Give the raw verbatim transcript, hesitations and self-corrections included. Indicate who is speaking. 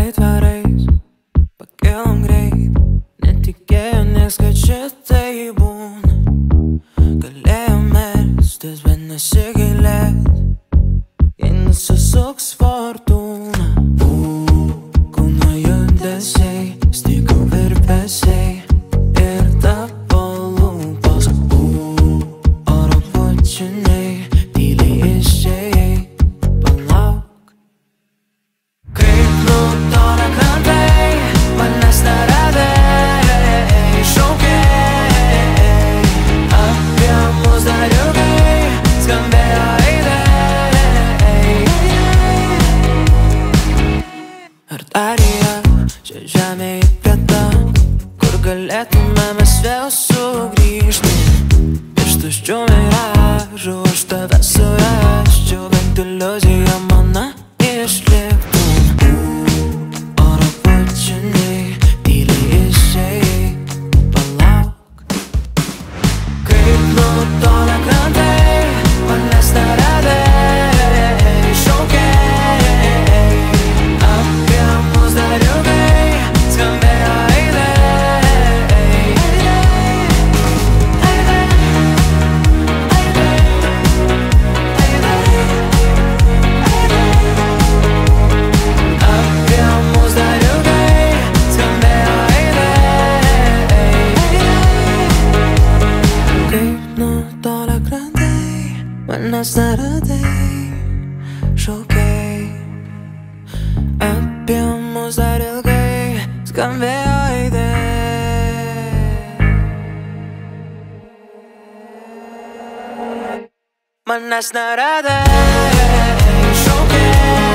Speaker 1: aitvarais pakilom greit, netikėjo nieks, kad šitai būna. Galėjom melstis, bet nesigailėt, jei nusisuks fortūna. Kūno judesiai, stygų virpesiai ir tavo lūpos. Oro bučiniai, tyliai išėjai, palauk. Kaip nutolę krantai, manęs neradai, šaukei. Apie mus dar ilgai skambėjo aidai. Ar dar yra čia žemė įkvėpta, kur galėtume mes vėl sugrįžti? Iš tuščių miražų aš tave surasčiau, bent iliuzija mana išliktų. Oro bučiniai, tyliai išėjai, palauk. Kaip nutolę krantai, manęs neradai, šaukei. Apie mus dar ilgai skambėjo aidai. Apie mus dar ilgai skambėjo aidai. Kaip nutolę krantai, manęs neradai, šaukei. Apie mus dar ilgai skambėjo aidai. Manęs neradai, šaukei.